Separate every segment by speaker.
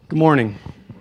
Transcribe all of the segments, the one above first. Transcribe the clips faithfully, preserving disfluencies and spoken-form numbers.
Speaker 1: Good morning.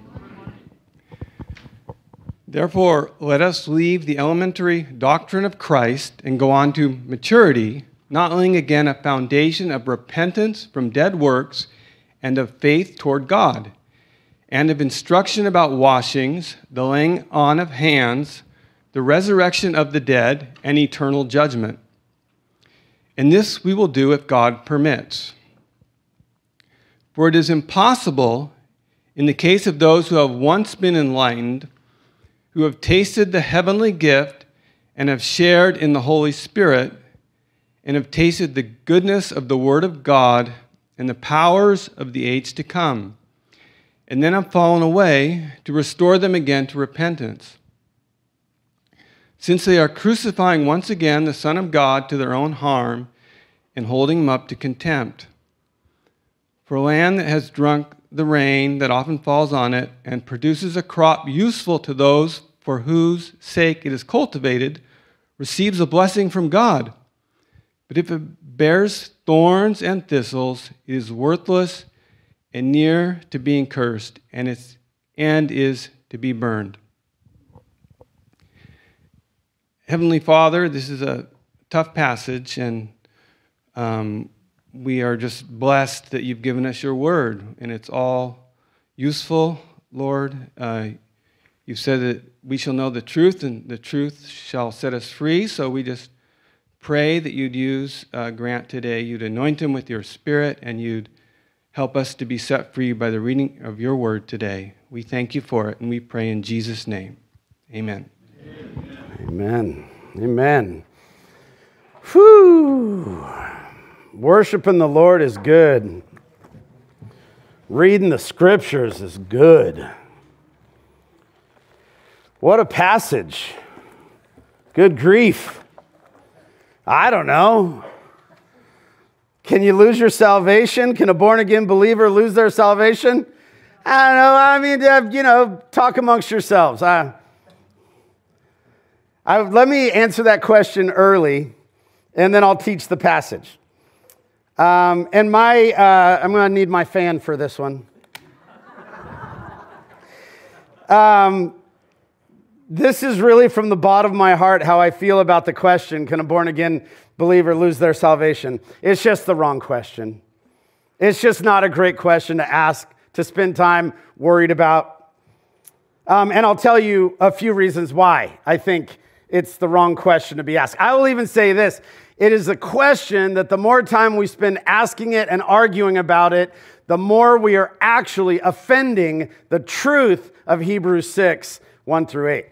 Speaker 1: Therefore, let us leave the elementary doctrine of Christ and go on to maturity, not laying again a foundation of repentance from dead works and of faith toward God, and of instruction about washings, the laying on of hands, the resurrection of the dead, and eternal judgment. And this we will do if God permits. For it is impossible, in the case of those who have once been enlightened, who have tasted the heavenly gift and have shared in the Holy Spirit, and have tasted the goodness of the Word of God and the powers of the age to come, and then have fallen away, to restore them again to repentance. Since they are crucifying once again the Son of God to their own harm and holding him up to contempt. For land that has drunk the rain that often falls on it and produces a crop useful to those for whose sake it is cultivated receives a blessing from God. But if it bears thorns and thistles, it is worthless and near to being cursed, and its end is to be burned. Heavenly Father, this is a tough passage, and um, we are just blessed that you've given us your word, and it's all useful, Lord. Uh, you've said that we shall know the truth, and the truth shall set us free, so we just pray that you'd use uh, Grant today. You'd anoint him with your Spirit, and you'd help us to be set free by the reading of your word today. We thank you for it, and we pray in Jesus' name. Amen.
Speaker 2: Amen. Amen. Whew. Worshiping the Lord is good. Reading the scriptures is good. What a passage. Good grief. I don't know. Can you lose your salvation? Can a born-again believer lose their salvation? I don't know. I mean, uh, you know, talk amongst yourselves. I, I, let me answer that question early, and then I'll teach the passage. Um, and my, uh, I'm going to need my fan for this one. Um, this is really from the bottom of my heart how I feel about the question, can a born-again believer lose their salvation? It's just the wrong question. It's just not a great question to ask, to spend time worried about. Um, and I'll tell you a few reasons why I think it's the wrong question to be asked. I will even say this. It is a question that the more time we spend asking it and arguing about it, the more we are actually offending the truth of Hebrews six, one through eight.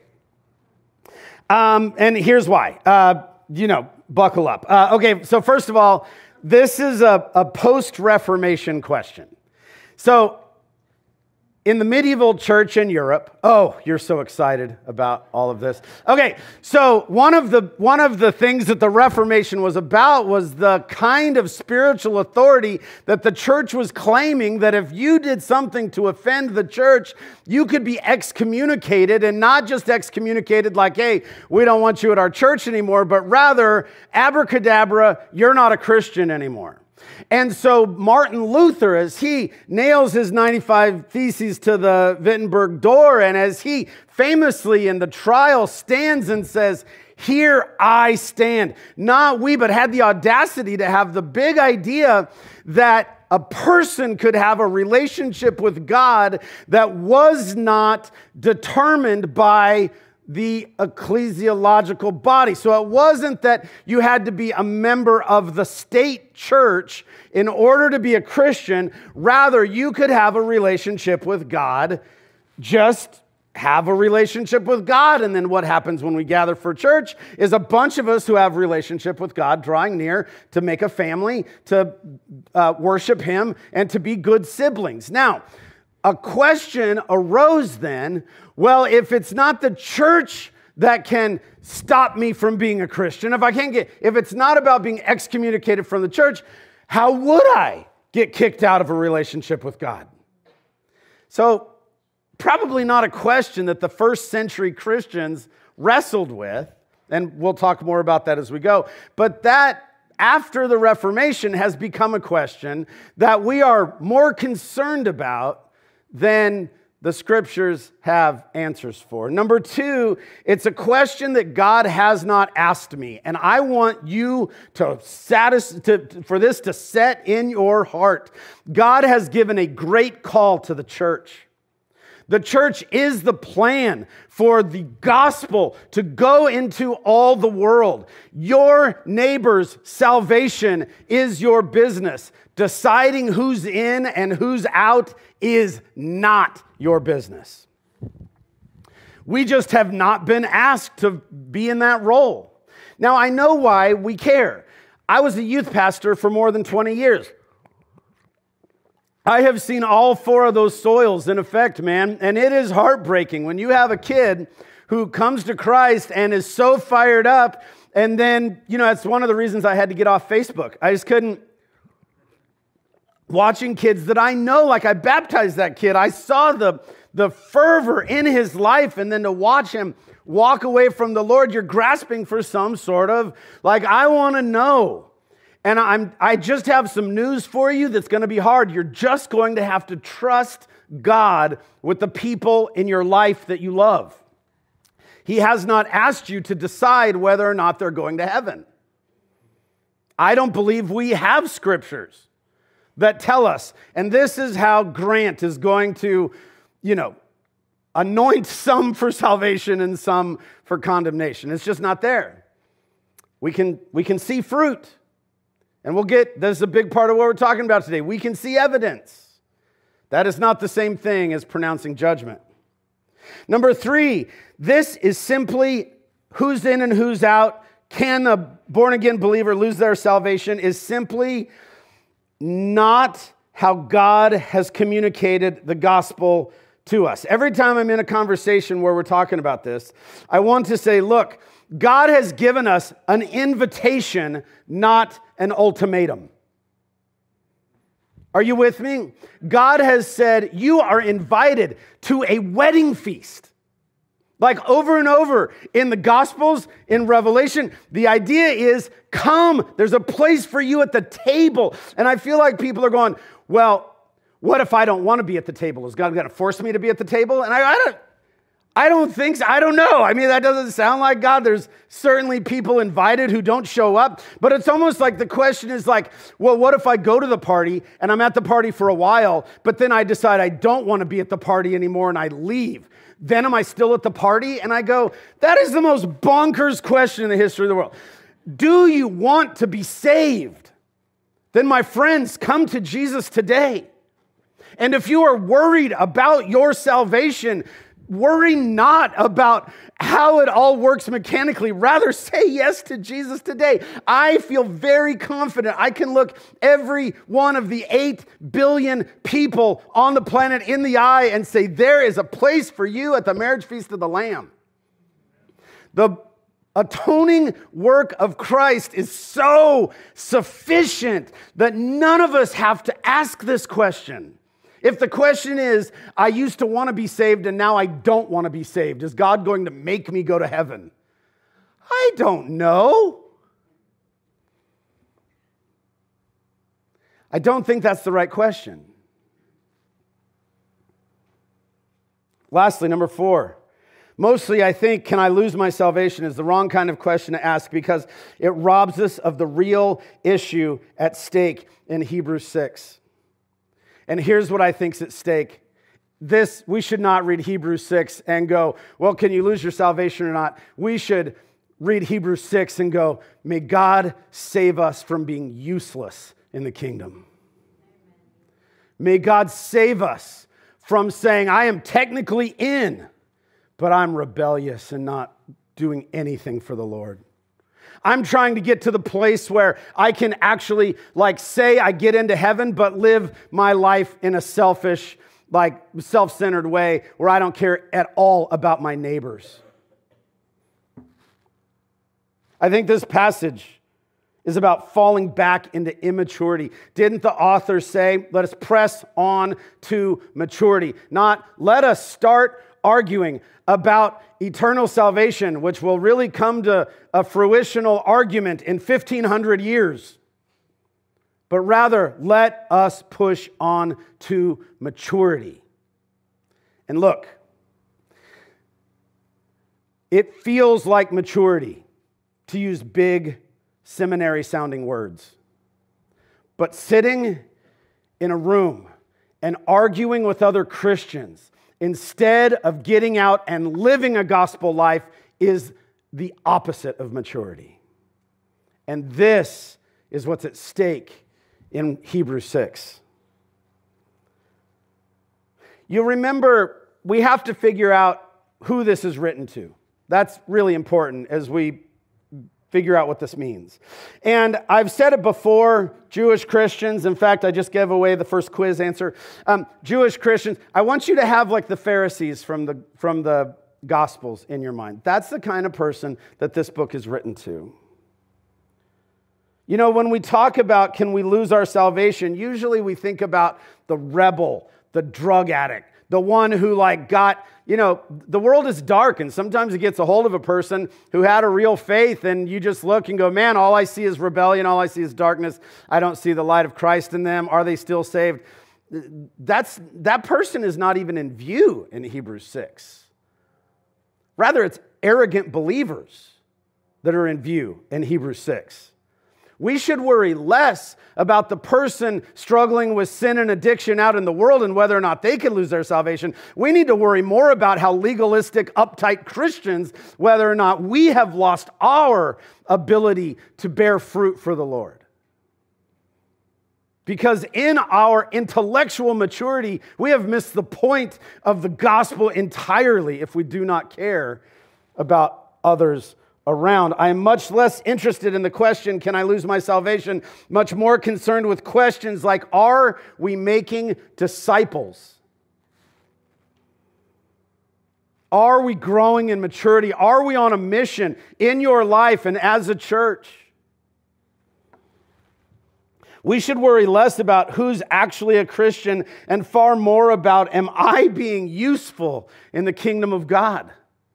Speaker 2: Um, and here's why. Uh, you know, buckle up. Uh, okay, so first of all, this is a, a post-Reformation question. So in the medieval church in Europe, oh, you're so excited about all of this. Okay, so one of the one of the things that the Reformation was about was the kind of spiritual authority that the church was claiming that if you did something to offend the church, you could be excommunicated, and not just excommunicated like, hey, we don't want you at our church anymore, but rather, abracadabra, you're not a Christian anymore. And so Martin Luther, as he nails his ninety-five Theses to the Wittenberg door, and as he famously in the trial stands and says, "Here I stand," not we, but had the audacity to have the big idea that a person could have a relationship with God that was not determined by the ecclesiological body. So it wasn't that you had to be a member of the state church in order to be a Christian. Rather, you could have a relationship with God, just have a relationship with God. And then what happens when we gather for church is a bunch of us who have a relationship with God drawing near to make a family, to uh, worship Him, and to be good siblings. Now, a question arose then, well, if it's not the church that can stop me from being a Christian, if I can't get, if it's not about being excommunicated from the church, how would I get kicked out of a relationship with God? So, probably not a question that the first century Christians wrestled with, and we'll talk more about that as we go, but that after the Reformation has become a question that we are more concerned about than the scriptures have answers for. Number two, it's a question that God has not asked me. And I want you to, satis- to for this to set in your heart. God has given a great call to the church. The church is the plan for the gospel to go into all the world. Your neighbor's salvation is your business. Deciding who's in and who's out is not your business. We just have not been asked to be in that role. Now, I know why we care. I was a youth pastor for more than twenty years. I have seen all four of those soils in effect, man, and it is heartbreaking when you have a kid who comes to Christ and is so fired up, and then, you know, that's one of the reasons I had to get off Facebook. I just couldn't. Watching kids that I know, like I baptized that kid, I saw the, the fervor in his life, and then to watch him walk away from the Lord, you're grasping for some sort of, like, I want to know. And I'm, I just have some news for you that's going to be hard. You're just going to have to trust God with the people in your life that you love. He has not asked you to decide whether or not they're going to heaven. I don't believe we have scriptures that tell us, and this is how Grant is going to, you know, anoint some for salvation and some for condemnation. It's just not there. We can, we can see fruit. And we'll get, this is a big part of what we're talking about today. We can see evidence. That is not the same thing as pronouncing judgment. Number three, this is simply who's in and who's out. Can a born-again believer lose their salvation? Is simply not how God has communicated the gospel to us. Every time I'm in a conversation where we're talking about this, I want to say, look, God has given us an invitation, not an ultimatum. Are you with me? God has said, you are invited to a wedding feast. Like over and over in the Gospels, in Revelation, the idea is, come, there's a place for you at the table. And I feel like people are going, well, what if I don't want to be at the table? Is God going to force me to be at the table? And I, I don't I don't think so. I don't know. I mean, that doesn't sound like God. There's certainly people invited who don't show up. But it's almost like the question is like, well, what if I go to the party and I'm at the party for a while, but then I decide I don't want to be at the party anymore and I leave? Then am I still at the party? And I go, that is the most bonkers question in the history of the world. Do you want to be saved? Then, my friends, come to Jesus today. And if you are worried about your salvation, worry not about how it all works mechanically. Rather, say yes to Jesus today. I feel very confident I can look every one of the eight billion people on the planet in the eye and say, there is a place for you at the marriage feast of the Lamb. The atoning work of Christ is so sufficient that none of us have to ask this question. If the question is, I used to want to be saved and now I don't want to be saved, is God going to make me go to heaven? I don't know. I don't think that's the right question. Lastly, number four. Mostly, I think, can I lose my salvation is the wrong kind of question to ask because it robs us of the real issue at stake in Hebrews six. And here's what I think's at stake. This, we should not read Hebrews six and go, well, can you lose your salvation or not? We should read Hebrews six and go, may God save us from being useless in the kingdom. May God save us from saying, I am technically in, but I'm rebellious and not doing anything for the Lord. I'm trying to get to the place where I can actually, like, say I get into heaven, but live my life in a selfish, like, self-centered way where I don't care at all about my neighbors. I think this passage is about falling back into immaturity. Didn't the author say, let us press on to maturity? Not, let us start arguing about eternal salvation, which will really come to a fruitional argument in fifteen hundred years. But rather, let us push on to maturity. And look, it feels like maturity to use big seminary-sounding words. But sitting in a room and arguing with other Christians instead of getting out and living a gospel life is the opposite of maturity. And this is what's at stake in Hebrews six. You remember, we have to figure out who this is written to. That's really important as we figure out what this means. And I've said it before, Jewish Christians. In fact, I just gave away the first quiz answer. Um, Jewish Christians, I want you to have like the Pharisees from the, from the Gospels in your mind. That's the kind of person that this book is written to. You know, when we talk about can we lose our salvation, usually we think about the rebel, the drug addict, the one who like got, you know, the world is dark and sometimes it gets a hold of a person who had a real faith and you just look and go, man, all I see is rebellion, all I see is darkness. I don't see the light of Christ in them. Are they still saved? That's, that person is not even in view in Hebrews six. Rather, it's arrogant believers that are in view in Hebrews six. We should worry less about the person struggling with sin and addiction out in the world and whether or not they can lose their salvation. We need to worry more about how legalistic, uptight Christians, whether or not we have lost our ability to bear fruit for the Lord. Because in our intellectual maturity, we have missed the point of the gospel entirely if we do not care about others around. I am much less interested in the question, can I lose my salvation? Much more concerned with questions like, are we making disciples? Are we growing in maturity? Are we on a mission in your life and as a church? We should worry less about who's actually a Christian and far more about, am I being useful in the kingdom of God?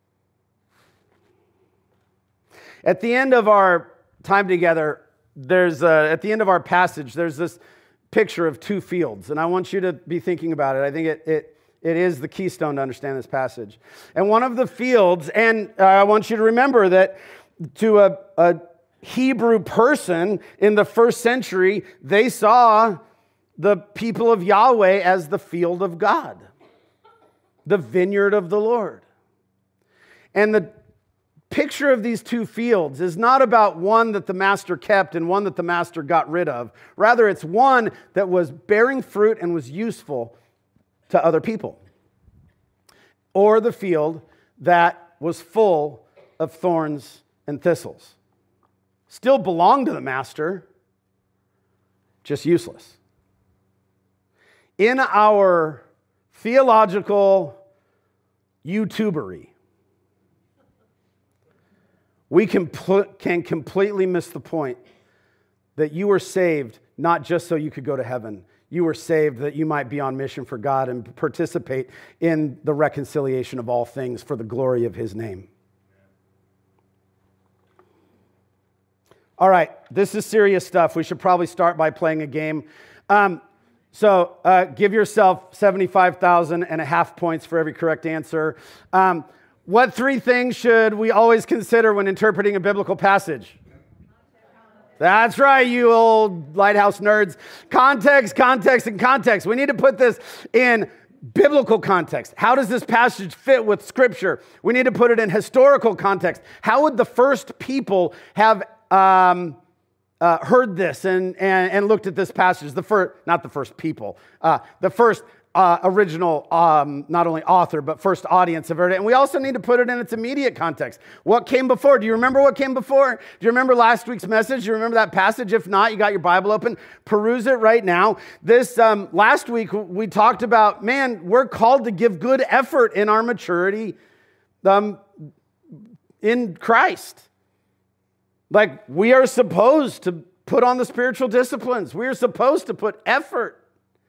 Speaker 2: At the end of our time together, there's a, at the end of our passage, there's this picture of two fields, and I want you to be thinking about it. I think it it, it is the keystone to understand this passage. And one of the fields, and I want you to remember that to a, a Hebrew person in the first century, they saw the people of Yahweh as the field of God, the vineyard of the Lord. And the picture of these two fields is not about one that the master kept and one that the master got rid of. Rather, it's one that was bearing fruit and was useful to other people. Or the field that was full of thorns and thistles. Still belonged to the master, just useless. In our theological YouTubery, we can, can completely miss the point that you were saved not just so you could go to heaven. You were saved that you might be on mission for God and participate in the reconciliation of all things for the glory of His name. All right, this is serious stuff. We should probably start by playing a game. Um, so uh, give yourself seventy-five thousand and a half points for every correct answer. Um, What three things should we always consider when interpreting a biblical passage? That's right, you old lighthouse nerds. Context, context, and context. We need to put this in biblical context. How does this passage fit with Scripture? We need to put it in historical context. How would the first people have um, uh, heard this and, and, and looked at this passage? The first, not the first people, uh, the first Uh, original, um, not only author, but first audience have heard it. And we also need to put it in its immediate context. What came before? Do you remember what came before? Do you remember last week's message? Do you remember that passage? If not, you got your Bible open. Peruse it right now. This um, last week, we talked about, man, we're called to give good effort in our maturity um, in Christ. Like, we are supposed to put on the spiritual disciplines. We are supposed to put effort.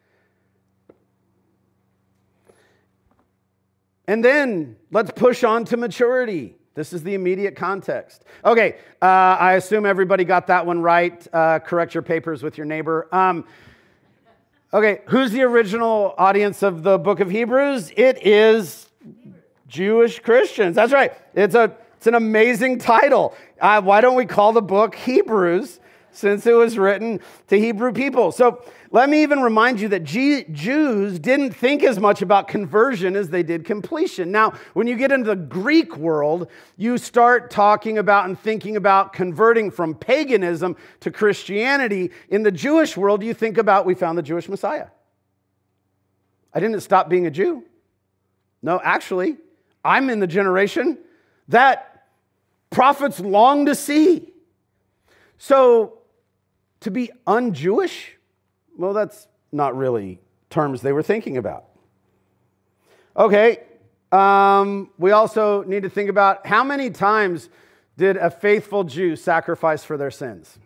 Speaker 2: And then let's push on to maturity. This is the immediate context. Okay, uh, I assume everybody got that one right. Uh, correct your papers with your neighbor. Um, Okay, who's the original audience of the book of Hebrews? It is Jewish Christians. That's right. It's a it's an amazing title. Uh, why don't we call the book Hebrews, since it was written to Hebrew people? So let me even remind you that G- Jews didn't think as much about conversion as they did completion. Now, when you get into the Greek world, you start talking about and thinking about converting from paganism to Christianity. In the Jewish world, you think about, we found the Jewish Messiah. I didn't stop being a Jew. No, actually, I'm in the generation that prophets long to see. So, to be un-Jewish, well, that's not really terms they were thinking about. Okay, um, we also need to think about how many times did a faithful Jew sacrifice for their sins?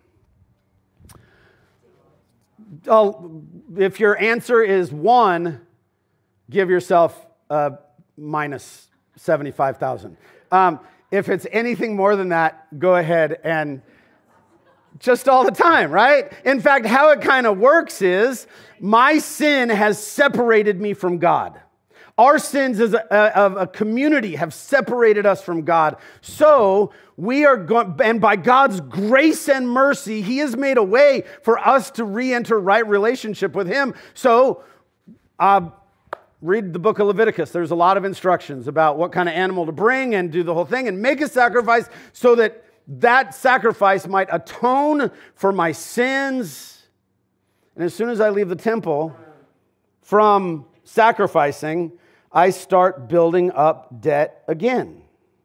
Speaker 2: Oh, if your answer is one, give yourself a minus seventy-five thousand. Um, if it's anything more than that, go ahead and just all the time, right? In fact, how it kind of works is my sin has separated me from God. Our sins as a, of a community have separated us from God. So we are going, and by God's grace and mercy, He has made a way for us to re-enter right relationship with Him. So, uh, read the book of Leviticus. There's a lot of instructions about what kind of animal to bring and do the whole thing and make a sacrifice so that that sacrifice might atone for my sins. And as soon as I leave the temple from sacrificing, I start building up debt again.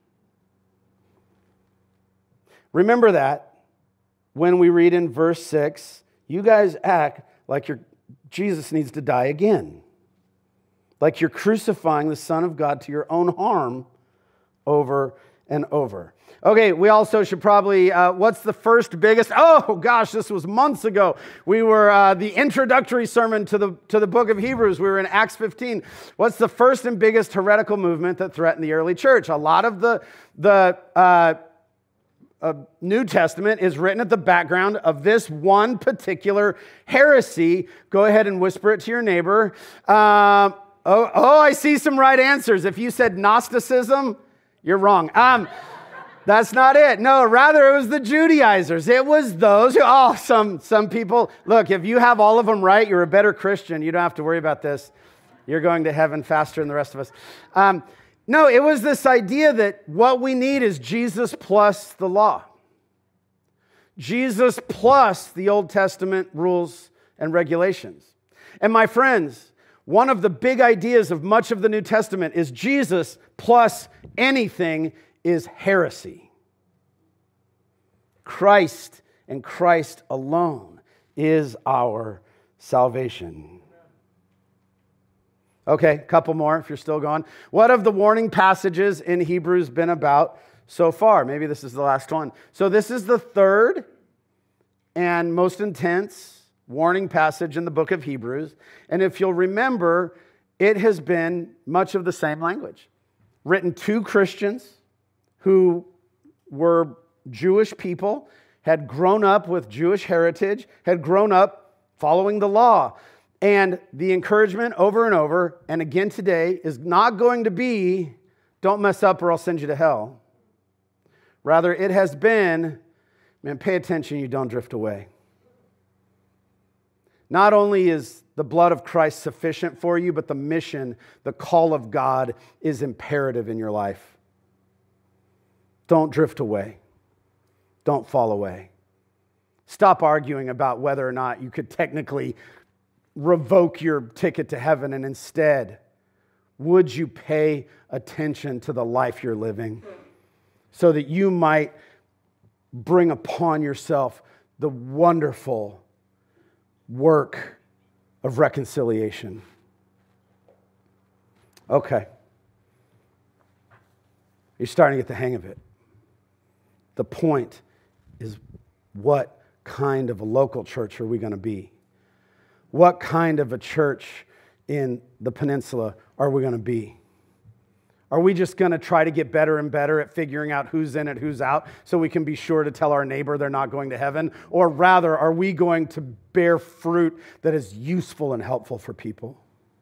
Speaker 2: Remember that when we read in verse six, you guys act like your Jesus needs to die again. Like you're crucifying the Son of God to your own harm over and over. Okay, we also should probably, uh, what's the first biggest, oh gosh, this was months ago. We were, uh, the introductory sermon to the, to the book of Hebrews, we were in Acts fifteen. What's the first and biggest heretical movement that threatened the early church? A lot of the, the uh, uh, New Testament is written at the background of this one particular heresy. Go ahead and whisper it to your neighbor. Uh, oh, oh, I see some right answers. If you said Gnosticism, you're wrong. Um, That's not it. No, rather it was the Judaizers. It was those who, oh, some, some people, look, if you have all of them right, you're a better Christian. You don't have to worry about this. You're going to heaven faster than the rest of us. Um, no, it was this idea that what we need is Jesus plus the law. Jesus plus the Old Testament rules and regulations. And my friends, one of the big ideas of much of the New Testament is Jesus plus anything is heresy. Christ and Christ alone is our salvation. Okay, a couple more if you're still going. What have the warning passages in Hebrews been about so far? Maybe this is the last one. So this is the third and most intense warning passage in the book of Hebrews. And if you'll remember, it has been much of the same language. Written to Christians who were Jewish people, had grown up with Jewish heritage, had grown up following the law. And the encouragement over and over, and again today, is not going to be, don't mess up or I'll send you to hell. Rather, it has been, man, pay attention, you don't drift away. Not only is the blood of Christ sufficient for you, but the mission, the call of God is imperative in your life. Don't drift away. Don't fall away. Stop arguing about whether or not you could technically revoke your ticket to heaven, and instead, would you pay attention to the life you're living so that you might bring upon yourself the wonderful work of reconciliation? Okay. You're starting to get the hang of it. The point is, what kind of a local church are we going to be? What kind of a church in the peninsula are we going to be? Are we just going to try to get better and better at figuring out who's in it, who's out, so we can be sure to tell our neighbor they're not going to heaven? Or rather, are we going to bear fruit that is useful and helpful for people?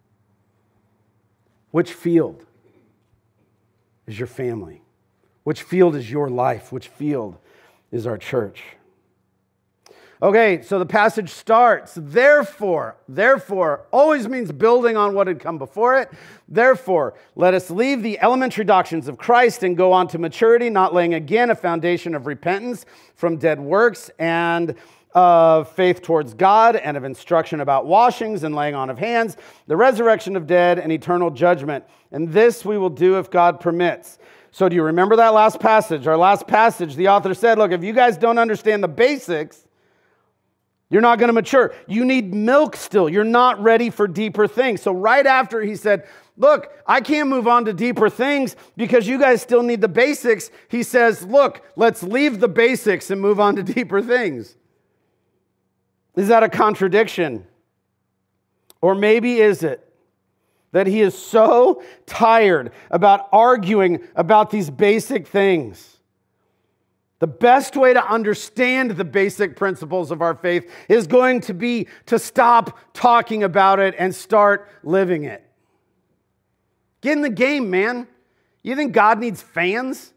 Speaker 2: Which field is your family? Which field is your life? Which field is our church? Okay, so the passage starts, therefore, therefore, always means building on what had come before it. Therefore, let us leave the elementary doctrines of Christ and go on to maturity, not laying again a foundation of repentance from dead works and of faith towards God and of instruction about washings and laying on of hands, the resurrection of dead and eternal judgment. And this we will do if God permits. So do you remember that last passage? Our last passage, the author said, look, if you guys don't understand the basics, you're not going to mature. You need milk still. You're not ready for deeper things. So right after he said, look, I can't move on to deeper things because you guys still need the basics. He says, look, let's leave the basics and move on to deeper things. Is that a contradiction? Or maybe is it that he is so tired about arguing about these basic things? The best way to understand the basic principles of our faith is going to be to stop talking about it and start living it. Get in the game, man. You think God needs fans?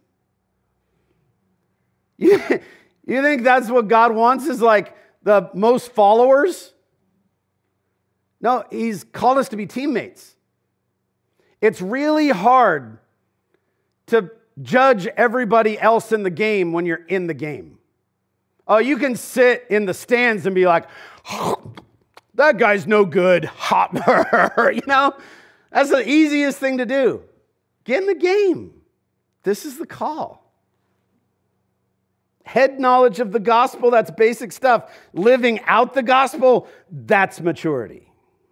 Speaker 2: You, you think that's what God wants is like the most followers? No, he's called us to be teammates. It's really hard to judge everybody else in the game when you're in the game. Oh, you can sit in the stands and be like, oh, that guy's no good. Hot, you know? That's the easiest thing to do. Get in the game. This is the call. Head knowledge of the gospel, that's basic stuff. Living out the gospel, that's maturity.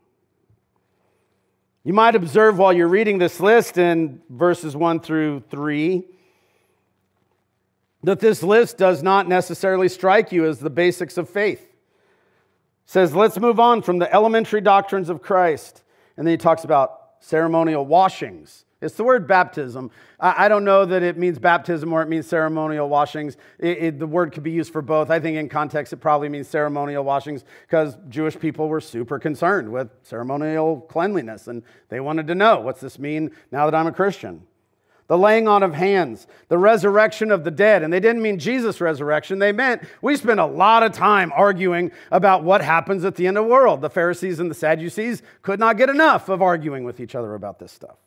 Speaker 2: You might observe while you're reading this list in verses one through three that this list does not necessarily strike you as the basics of faith. It says, let's move on from the elementary doctrines of Christ. And then he talks about ceremonial washings. It's the word baptism. I don't know that it means baptism or it means ceremonial washings. It, it, the word could be used for both. I think in context it probably means ceremonial washings because Jewish people were super concerned with ceremonial cleanliness and they wanted to know, what's this mean now that I'm a Christian? The laying on of hands, the resurrection of the dead. And they didn't mean Jesus' resurrection. They meant we spent a lot of time arguing about what happens at the end of the world. The Pharisees and the Sadducees could not get enough of arguing with each other about this stuff.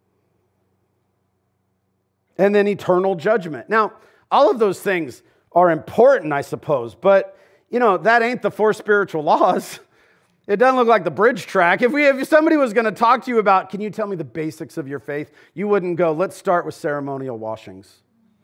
Speaker 2: And then eternal judgment. Now, all of those things are important, I suppose, but, you know, that ain't the four spiritual laws. It doesn't look like the bridge track. If we, if somebody was going to talk to you about, can you tell me the basics of your faith? You wouldn't go, let's start with ceremonial washings.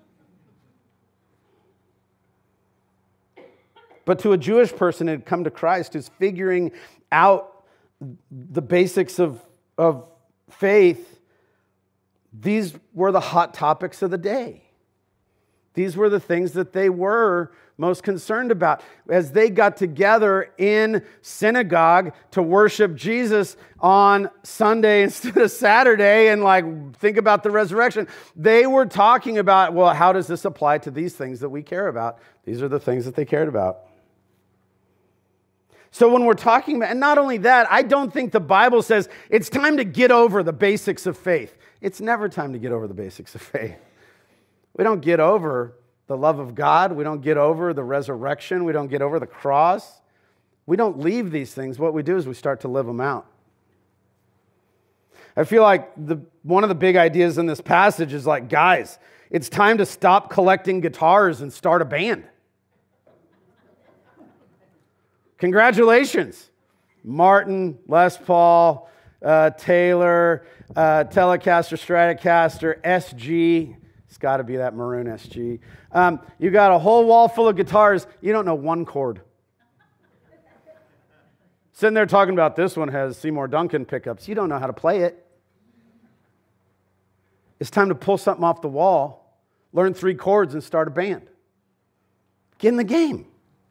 Speaker 2: But to a Jewish person who had come to Christ who's figuring out the basics of, of faith, these were the hot topics of the day. These were the things that they were most concerned about. As they got together in synagogue to worship Jesus on Sunday instead of Saturday and like think about the resurrection, they were talking about, well, how does this apply to these things that we care about? These are the things that they cared about. So when we're talking about, and not only that, I don't think the Bible says it's time to get over the basics of faith. It's never time to get over the basics of faith. We don't get over the love of God. We don't get over the resurrection. We don't get over the cross. We don't leave these things. What we do is we start to live them out. I feel like the one of the big ideas in this passage is like, guys, it's time to stop collecting guitars and start a band. Congratulations. Martin, Les Paul, uh, Taylor, uh, Telecaster, Stratocaster, S G. It's got to be that maroon S G. Um, you got a whole wall full of guitars. You don't know one chord. Sitting there talking about this one has Seymour Duncan pickups. You don't know how to play it. It's time to pull something off the wall, learn three chords, and start a band. Get in the game.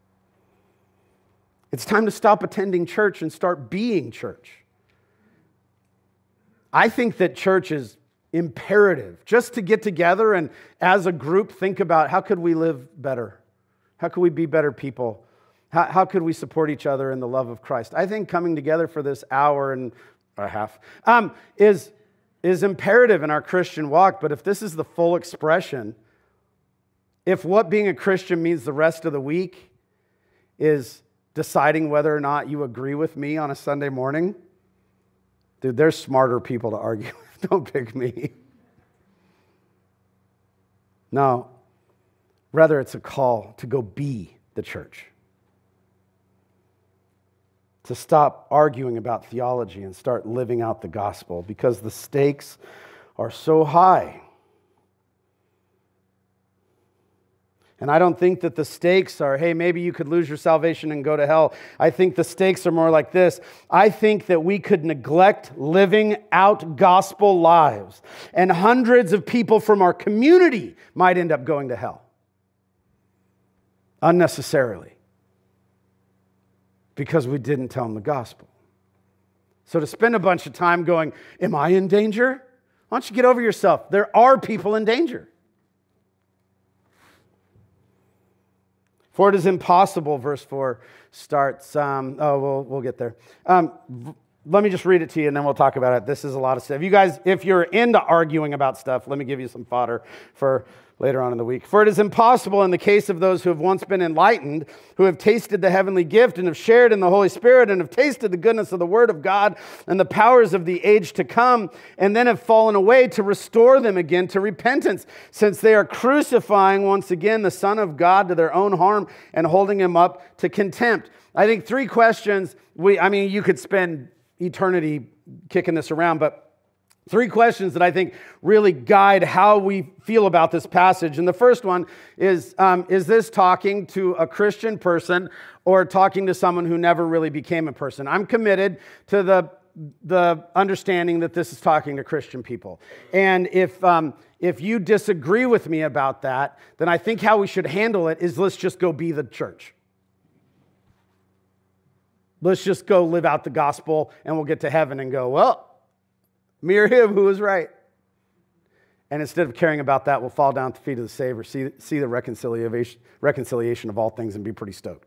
Speaker 2: It's time to stop attending church and start being church. I think that church is imperative just to get together and as a group think about how could we live better? How could we be better people? How, how could we support each other in the love of Christ? I think coming together for this hour and a half um, is, is imperative in our Christian walk. But if this is the full expression, if what being a Christian means the rest of the week is deciding whether or not you agree with me on a Sunday morning, dude, there's smarter people to argue with. Don't pick me. No. Rather, it's a call to go be the church. To stop arguing about theology and start living out the gospel because the stakes are so high. And I don't think that the stakes are, hey, maybe you could lose your salvation and go to hell. I think the stakes are more like this. I think that we could neglect living out gospel lives, and hundreds of people from our community might end up going to hell. Unnecessarily. Because we didn't tell them the gospel. So to spend a bunch of time going, am I in danger? Why don't you get over yourself? There are people in danger. For it is impossible, verse four starts, um, oh, we'll, we'll get there. Um, v- let me just read it to you and then we'll talk about it. This is a lot of stuff. You guys, if you're into arguing about stuff, let me give you some fodder for later on in the week. For it is impossible in the case of those who have once been enlightened, who have tasted the heavenly gift and have shared in the Holy Spirit and have tasted the goodness of the Word of God and the powers of the age to come, and then have fallen away, to restore them again to repentance, since they are crucifying once again the Son of God to their own harm and holding him up to contempt. I think three questions. We, I mean, you could spend eternity kicking this around, but three questions that I think really guide how we feel about this passage. And the first one is, um, is this talking to a Christian person or talking to someone who never really became a person? I'm committed to the, the understanding that this is talking to Christian people. And if, um, if you disagree with me about that, then I think how we should handle it is let's just go be the church. Let's just go live out the gospel and we'll get to heaven and go, well, me or him, who was right? And instead of caring about that, we'll fall down at the feet of the Savior, see, see the reconciliation, reconciliation of all things and be pretty stoked.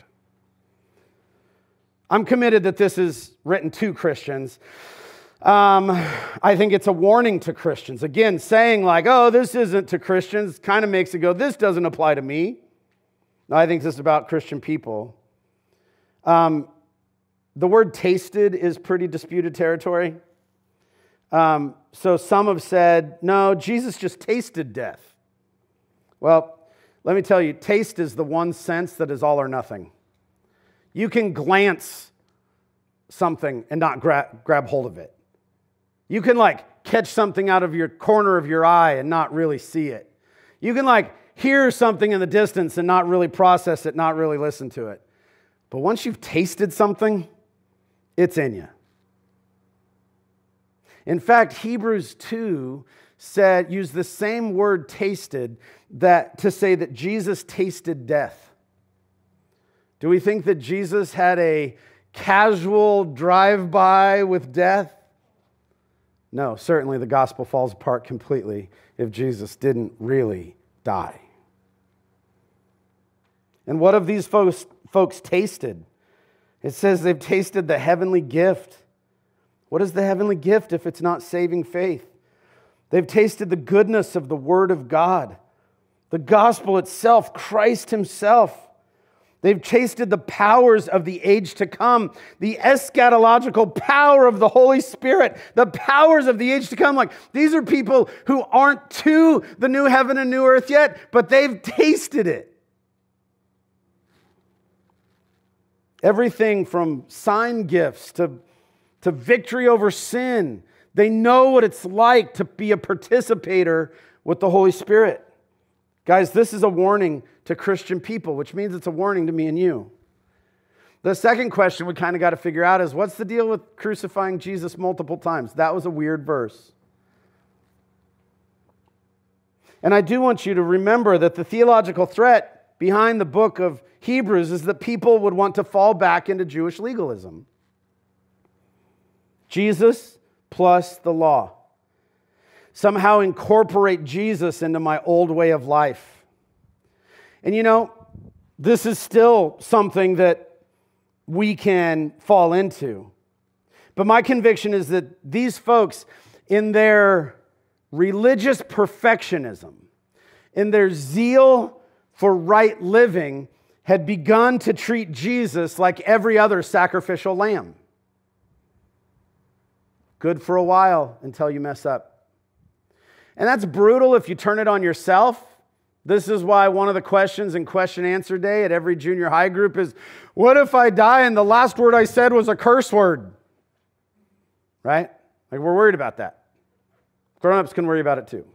Speaker 2: I'm committed that this is written to Christians. Um, I think it's a warning to Christians. Again, saying like, oh, this isn't to Christians, kind of makes it go, this doesn't apply to me. No, I think this is about Christian people. Um, the word tasted is pretty disputed territory. Um, so some have said, no, Jesus just tasted death. Well, let me tell you, taste is the one sense that is all or nothing. You can glance something and not gra- grab hold of it. You can like catch something out of your corner of your eye and not really see it. You can like hear something in the distance and not really process it, not really listen to it. But once you've tasted something, it's in you. In fact, Hebrews two said, used the same word tasted that to say that Jesus tasted death. Do we think that Jesus had a casual drive-by with death? No, certainly the gospel falls apart completely if Jesus didn't really die. And what have these folks, folks tasted? It says they've tasted the heavenly gift. What is the heavenly gift if it's not saving faith? They've tasted the goodness of the Word of God, the gospel itself, Christ himself. They've tasted the powers of the age to come, the eschatological power of the Holy Spirit, the powers of the age to come. Like, these are people who aren't to the new heaven and new earth yet, but they've tasted it. Everything from sign gifts to, to victory over sin. They know what it's like to be a participator with the Holy Spirit. Guys, this is a warning to Christian people, which means it's a warning to me and you. The second question we kind of got to figure out is, what's the deal with crucifying Jesus multiple times? That was a weird verse. And I do want you to remember that the theological threat behind the book of Hebrews is that people would want to fall back into Jewish legalism. Jesus plus the law. somehow incorporate Jesus into my old way of life. And you know, this is still something that we can fall into. But my conviction is that these folks, in their religious perfectionism, in their zeal for right living, had begun to treat Jesus like every other sacrificial lamb. Good for a while until you mess up. And that's brutal if you turn it on yourself. This is why one of the questions in question answer day at every junior high group is, what if I die and the last word I said was a curse word? Right? Like, we're worried about that. Grown-ups can worry about it too.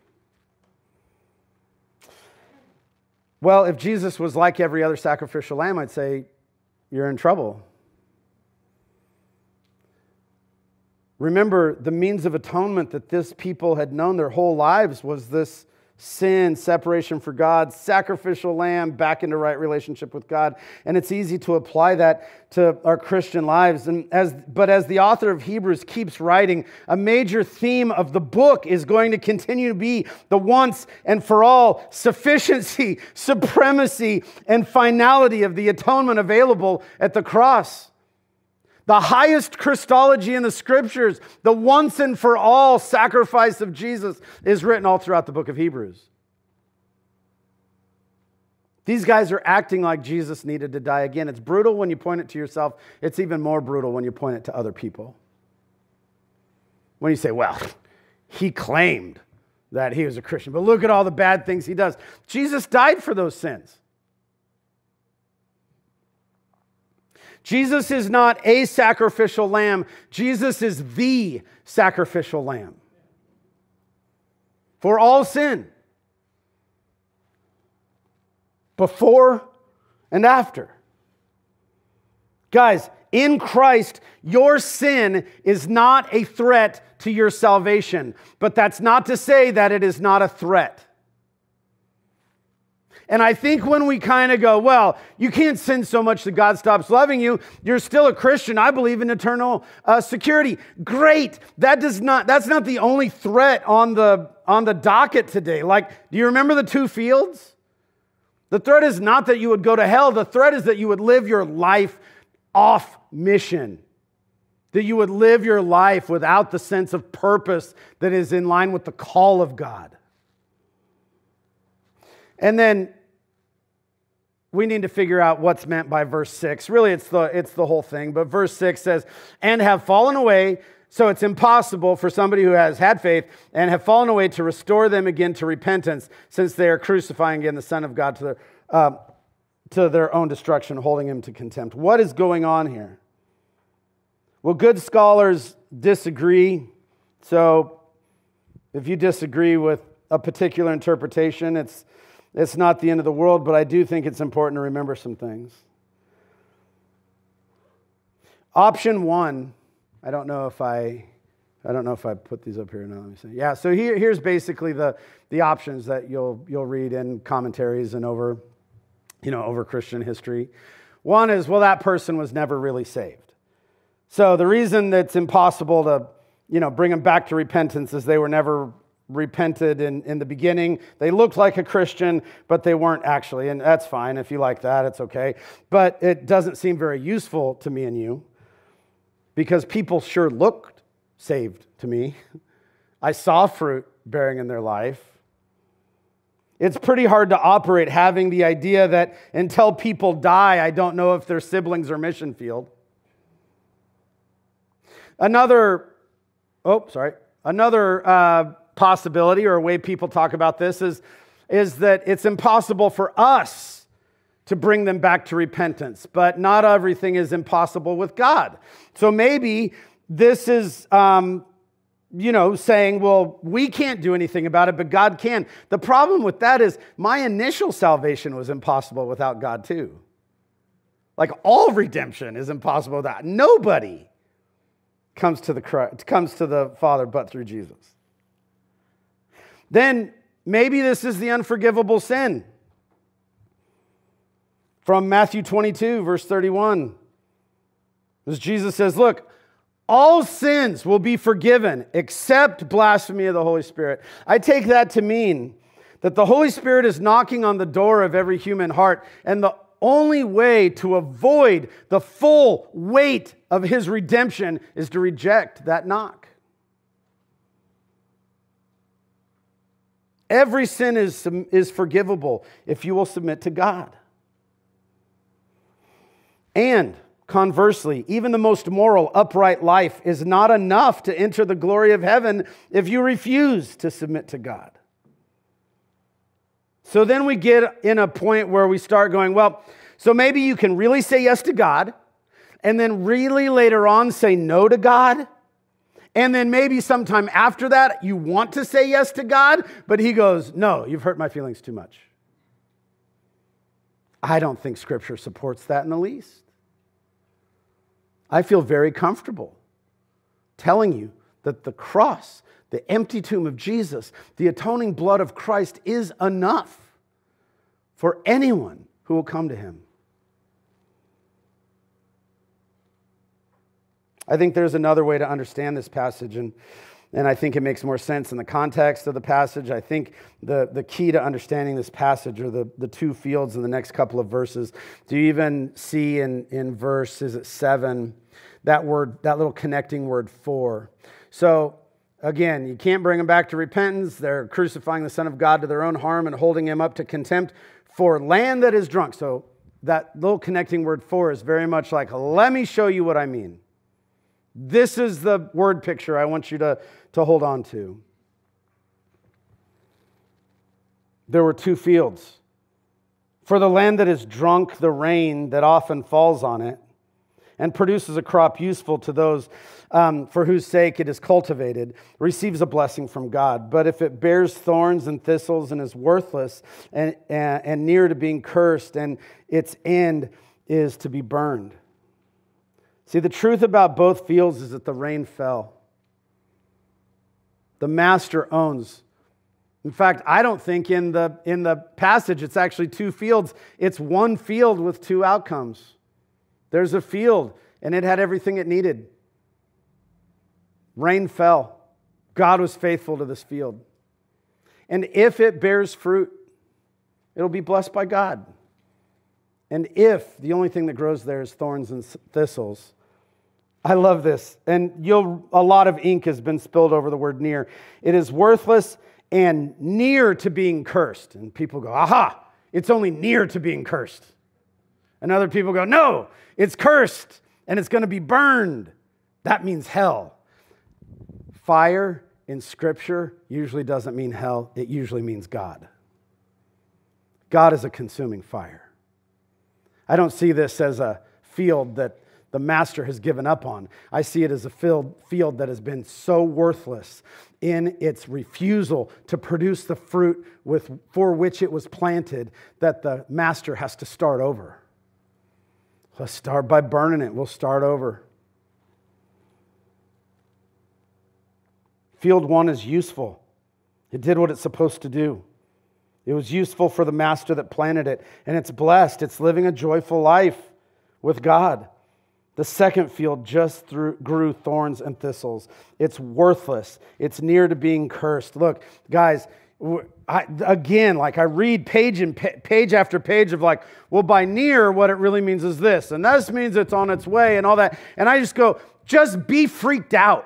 Speaker 2: Well, if Jesus was like every other sacrificial lamb, I'd say you're in trouble. Remember, the means of atonement that this people had known their whole lives was this sin, separation for God, sacrificial lamb, back into right relationship with God. And it's easy to apply that to our Christian lives. And as, but as the author of Hebrews keeps writing, a major theme of the book is going to continue to be the once and for all sufficiency, supremacy, and finality of the atonement available at the cross. The highest Christology in the Scriptures, the once and for all sacrifice of Jesus, is written all throughout the book of Hebrews. These guys are acting like Jesus needed to die again. It's brutal when you point it to yourself. It's even more brutal when you point it to other people. When you say, well, he claimed that he was a Christian, but look at all the bad things he does. Jesus died for those sins. Jesus is not a sacrificial lamb. Jesus is the sacrificial lamb for all sin, before and after. Guys, in Christ, your sin is not a threat to your salvation, but that's not to say that it is not a threat. And I think when we kind of go, well, you can't sin so much that God stops loving you. You're still a Christian. I believe in eternal uh, security. Great. That does not. That's not the only threat on the on the docket today. Like, do you remember the two fields? The threat is not that you would go to hell. The threat is that you would live your life off mission. That you would live your life without the sense of purpose that is in line with the call of God. And then we need to figure out what's meant by verse six. Really, it's the, it's the whole thing. But verse six says, and have fallen away, so it's impossible for somebody who has had faith, and have fallen away to restore them again to repentance, since they are crucifying again the Son of God to their, uh, to their own destruction, holding him to contempt. What is going on here? Well, good scholars disagree. So if you disagree with a particular interpretation, it's It's not the end of the world, but I do think it's important to remember some things. Option one, I don't know if I, I don't know if I put these up here or not. Let me see. Yeah, so here, here's basically the, the options that you'll you'll read in commentaries and over, you know, over Christian history. One is, well, that person was never really saved. So the reason that it's impossible to, you know, bring them back to repentance is they were never repented in, in the beginning. They looked like a Christian, but they weren't actually. And that's fine. If you like that, it's okay. But it doesn't seem very useful to me and you, because people sure looked saved to me. I saw fruit bearing in their life. It's pretty hard to operate having the idea that until people die, I don't know if they're siblings or mission field. Another, oh, sorry. Another uh, possibility, or a way people talk about this, is, is that it's impossible for us to bring them back to repentance, but not everything is impossible with God. So maybe this is, um, you know, saying, well, we can't do anything about it, but God can. The problem with that is my initial salvation was impossible without God too. Like, all redemption is impossible without. Nobody comes to the Christ, comes to the Father but through Jesus. Then maybe this is the unforgivable sin. From Matthew twenty-two, verse thirty-one. As Jesus says, look, all sins will be forgiven except blasphemy of the Holy Spirit. I take that to mean that the Holy Spirit is knocking on the door of every human heart, and the only way to avoid the full weight of his redemption is to reject that knock. Every sin is, is forgivable if you will submit to God. And conversely, even the most moral, upright life is not enough to enter the glory of heaven if you refuse to submit to God. So then we get in a point where we start going, well, so maybe you can really say yes to God, and then really later on say no to God, and then maybe sometime after that you want to say yes to God, but he goes, no, you've hurt my feelings too much. I don't think Scripture supports that in the least. I feel very comfortable telling you that the cross, the empty tomb of Jesus, the atoning blood of Christ is enough for anyone who will come to him. I think there's another way to understand this passage, and, and I think it makes more sense in the context of the passage. I think the, the key to understanding this passage are the, the two fields in the next couple of verses. Do you even see in, in verse, is it seven, that word, that little connecting word for? So, again, you can't bring them back to repentance. They're crucifying the Son of God to their own harm and holding him up to contempt for land that is drunk. So that little connecting word for is very much like, let me show you what I mean. This is the word picture I want you to, to hold on to. There were two fields. For the land that is drunk, the rain that often falls on it, and produces a crop useful to those um, for whose sake it is cultivated, receives a blessing from God. But if it bears thorns and thistles and is worthless and, and, and near to being cursed, and its end is to be burned. See, the truth about both fields is that the rain fell. The master owns. In fact, I don't think in the, in the passage it's actually two fields. It's one field with two outcomes. There's a field, and it had everything it needed. Rain fell. God was faithful to this field. And if it bears fruit, it'll be blessed by God. And if the only thing that grows there is thorns and thistles, I love this. And you'll, a lot of ink has been spilled over the word near. It is worthless and near to being cursed. And people go, aha, it's only near to being cursed. And other people go, no, it's cursed and it's going to be burned. That means hell. Fire in Scripture usually doesn't mean hell. It usually means God. God is a consuming fire. I don't see this as a field that the master has given up on. I see it as a field, field that has been so worthless in its refusal to produce the fruit with, for which it was planted that the master has to start over. Let's start by burning it. We'll start over. Field one is useful. It did what it's supposed to do. It was useful for the master that planted it, and it's blessed. It's living a joyful life with God. The second field just through, grew thorns and thistles. It's worthless. It's near to being cursed. Look, guys, I, again, like I read page and page after page of like, well, by near, what it really means is this, and this means it's on its way and all that. And I just go, just be freaked out.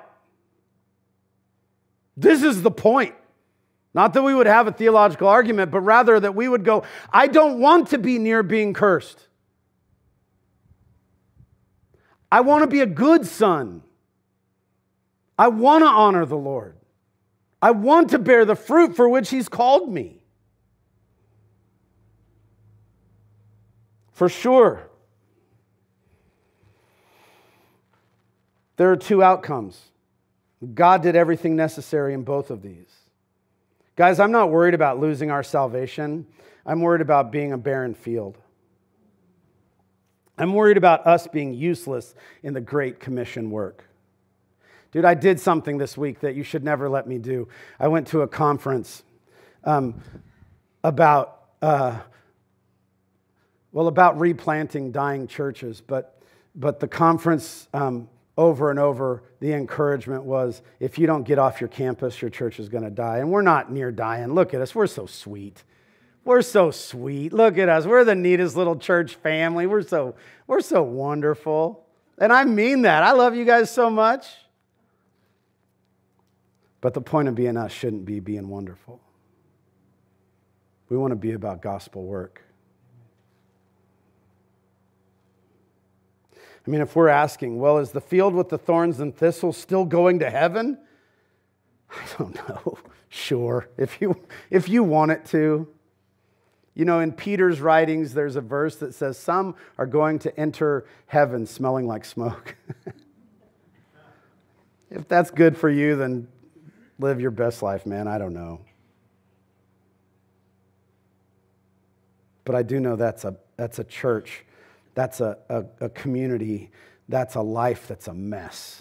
Speaker 2: This is the point. Not that we would have a theological argument, but rather that we would go, I don't want to be near being cursed. I want to be a good son. I want to honor the Lord. I want to bear the fruit for which He's called me. For sure. There are two outcomes. God did everything necessary in both of these. Guys, I'm not worried about losing our salvation. I'm worried about being a barren field. I'm worried about us being useless in the Great Commission work. Dude, I did something this week that you should never let me do. I went to a conference um, about, uh, well, about replanting dying churches, but, but the conference um, over and over, the encouragement was, if you don't get off your campus, your church is going to die. And we're not near dying. Look at us. We're so sweet. We're so sweet. Look at us. We're the neatest little church family. We're so, we're so wonderful. And I mean that. I love you guys so much. But the point of being us shouldn't be being wonderful. We want to be about gospel work. I mean, if we're asking, well, is the field with the thorns and thistles still going to heaven? I don't know. Sure, if you, if you want it to. You know, in Peter's writings, there's a verse that says, some are going to enter heaven smelling like smoke. If that's good for you, then live your best life, man. I don't know. But I do know that's a, that's a church. That's a, a, a community. That's a life that's a mess.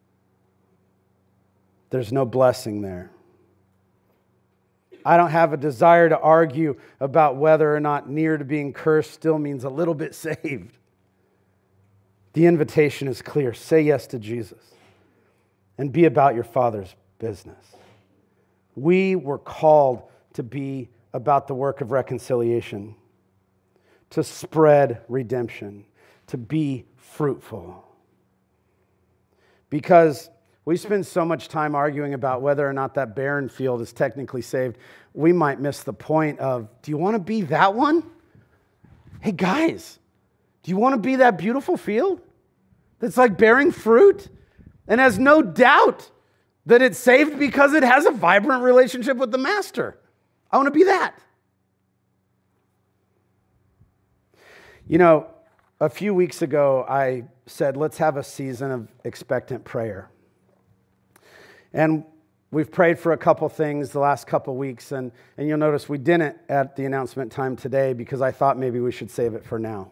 Speaker 2: There's no blessing there. I don't have a desire to argue about whether or not near to being cursed still means a little bit saved. The invitation is clear. Say yes to Jesus and be about your Father's business. We were called to be about the work of reconciliation, to spread redemption, to be fruitful. Because we spend so much time arguing about whether or not that barren field is technically saved, we might miss the point of, do you want to be that one? Hey guys, do you want to be that beautiful field that's like bearing fruit and has no doubt that it's saved because it has a vibrant relationship with the Master? I want to be that. You know, a few weeks ago, I said, let's have a season of expectant prayer. And we've prayed for a couple things the last couple weeks, and, and you'll notice we didn't at the announcement time today because I thought maybe we should save it for now.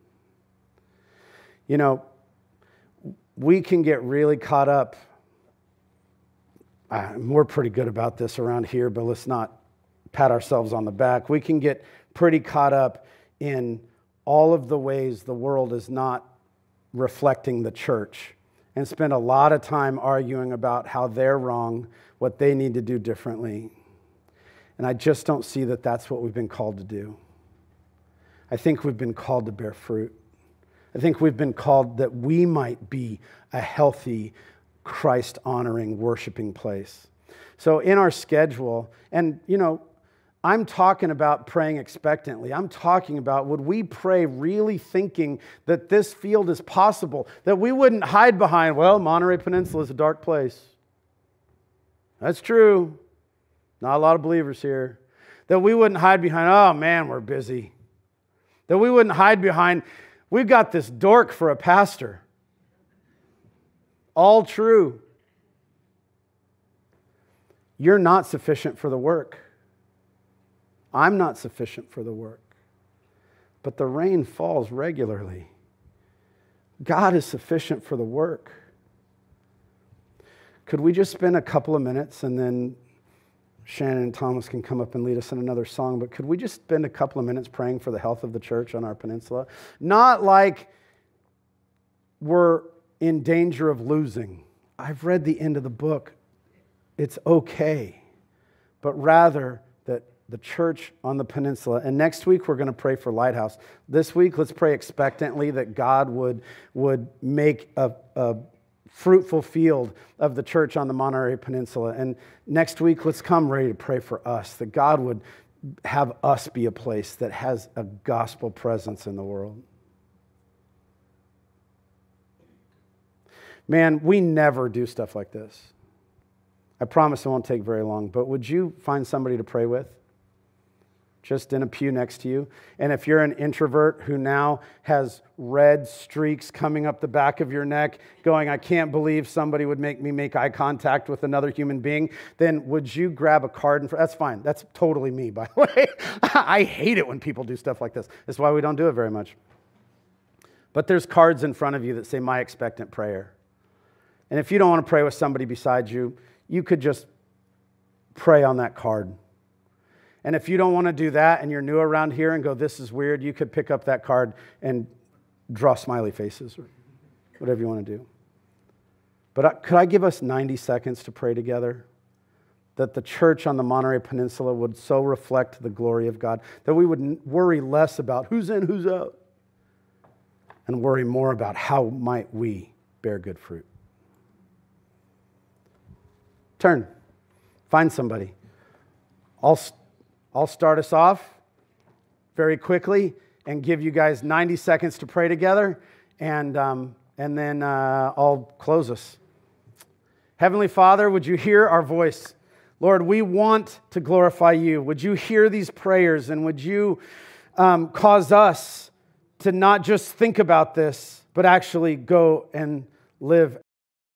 Speaker 2: You know, we can get really caught up. Uh, we're pretty good about this around here, but let's not pat ourselves on the back. We can get pretty caught up in all of the ways the world is not reflecting the church and spend a lot of time arguing about how they're wrong, what they need to do differently. And I just don't see that that's what we've been called to do. I think we've been called to bear fruit. I think we've been called that we might be a healthy, Christ-honoring, worshiping place. So in our schedule, and you know, I'm talking about praying expectantly. I'm talking about, would we pray really thinking that this field is possible, that we wouldn't hide behind, well, Monterey Peninsula is a dark place. That's true. Not a lot of believers here. That we wouldn't hide behind, oh man, we're busy. That we wouldn't hide behind, we've got this dork for a pastor. All true. You're not sufficient for the work. I'm not sufficient for the work. But the rain falls regularly. God is sufficient for the work. Could we just spend a couple of minutes, and then Shannon and Thomas can come up and lead us in another song, but could we just spend a couple of minutes praying for the health of the church on our peninsula? Not like we're in danger of losing. I've read the end of the book. It's okay. But rather that the church on the peninsula, and next week we're going to pray for Lighthouse. This week, let's pray expectantly that God would, would make a, a fruitful field of the church on the Monterey Peninsula. And next week, let's come ready to pray for us, that God would have us be a place that has a gospel presence in the world. Man, we never do stuff like this. I promise it won't take very long, but would you find somebody to pray with? Just in a pew next to you. And if you're an introvert who now has red streaks coming up the back of your neck, going, I can't believe somebody would make me make eye contact with another human being, then would you grab a card? And that's fine. That's totally me, by the way. I hate it when people do stuff like this. That's why we don't do it very much. But there's cards in front of you that say, my expectant prayer. And if you don't want to pray with somebody beside you, you could just pray on that card. And if you don't want to do that and you're new around here and go, this is weird, you could pick up that card and draw smiley faces or whatever you want to do. But I- could I give us ninety seconds to pray together? That the church on the Monterey Peninsula would so reflect the glory of God that we would n- worry less about who's in, who's out, and worry more about how might we bear good fruit. Turn. Find somebody. I'll, I'll start us off very quickly and give you guys ninety seconds to pray together, and, um, and then uh, I'll close us. Heavenly Father, would you hear our voice? Lord, we want to glorify you. Would you hear these prayers, and would you um, cause us to not just think about this, but actually go and live